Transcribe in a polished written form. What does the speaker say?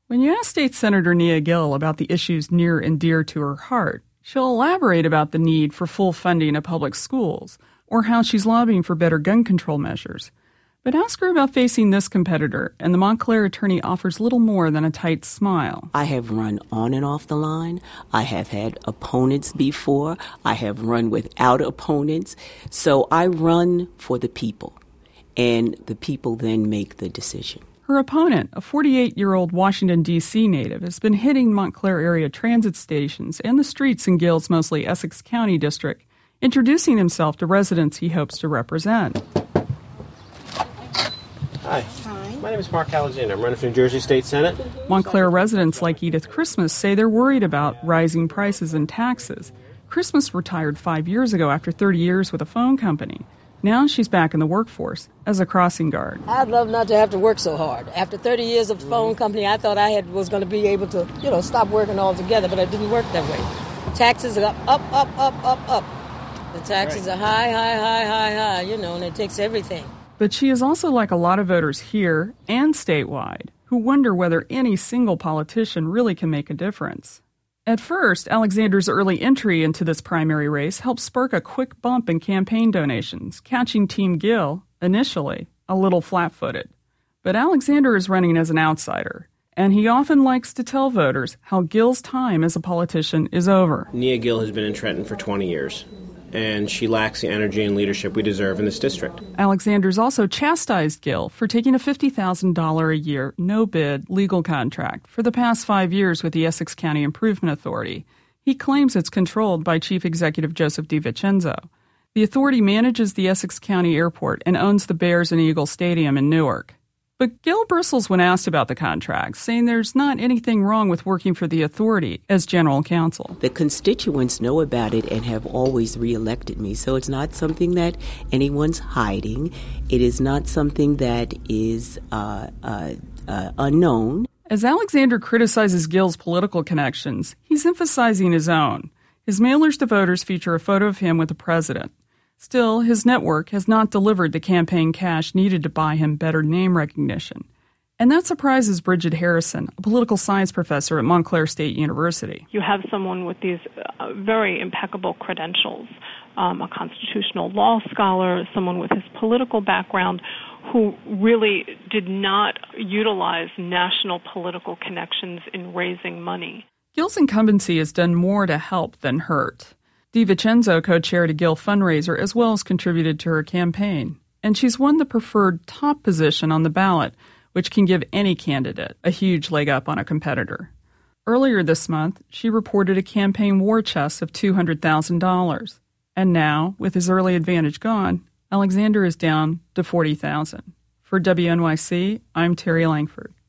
When you ask State Senator Nia Gill about the issues near and dear to her heart, she'll elaborate about the need for full funding of public schools or how she's lobbying for better gun control measures. But ask her about facing this competitor, and the Montclair attorney offers little more than a tight smile. I have run on and off the line. I have had opponents before. I have run without opponents. So I run for the people, and the people then make the decision. Her opponent, a 48-year-old Washington, D.C. native, has been hitting Montclair area transit stations and the streets in Gill's mostly Essex County district, introducing himself to residents he hopes to represent. Hi. My name is Mark Alexander. I'm running for New Jersey State Senate. Montclair residents like Edith Christmas say they're worried about rising prices and taxes. Christmas retired 5 years ago after 30 years with a phone company. Now she's back in the workforce as a crossing guard. I'd love not to have to work so hard. After 30 years of the phone company, I thought I was going to be able to, stop working altogether, but it didn't work that way. Taxes are up. The taxes are high, and it takes everything. But she is also like a lot of voters here and statewide who wonder whether any single politician really can make a difference. At first, Alexander's early entry into this primary race helped spark a quick bump in campaign donations, catching Team Gill, initially, a little flat-footed. But Alexander is running as an outsider, and he often likes to tell voters how Gill's time as a politician is over. Nia Gill has been in Trenton for 20 years. And she lacks the energy and leadership we deserve in this district. Alexander's also chastised Gill for taking a $50,000 a year no-bid legal contract for the past 5 years with the Essex County Improvement Authority. He claims it's controlled by Chief Executive Joseph DiVincenzo. The authority manages the Essex County Airport and owns the Bears and Eagles Stadium in Newark. But Gill bristles when asked about the contract, saying there's not anything wrong with working for the authority as general counsel. The constituents know about it and have always reelected me, so it's not something that anyone's hiding. It is not something that is unknown. As Alexander criticizes Gill's political connections, he's emphasizing his own. His mailers to voters feature a photo of him with the president. Still, his network has not delivered the campaign cash needed to buy him better name recognition. And that surprises Bridget Harrison, a political science professor at Montclair State University. You have someone with these very impeccable credentials, a constitutional law scholar, someone with his political background, who really did not utilize national political connections in raising money. Gill's incumbency has done more to help than hurt. DiVincenzo co-chaired a Gill fundraiser as well as contributed to her campaign. And she's won the preferred top position on the ballot, which can give any candidate a huge leg up on a competitor. Earlier this month, she reported a campaign war chest of $200,000. And now, with his early advantage gone, Alexander is down to $40,000. For WNYC, I'm Terry Langford.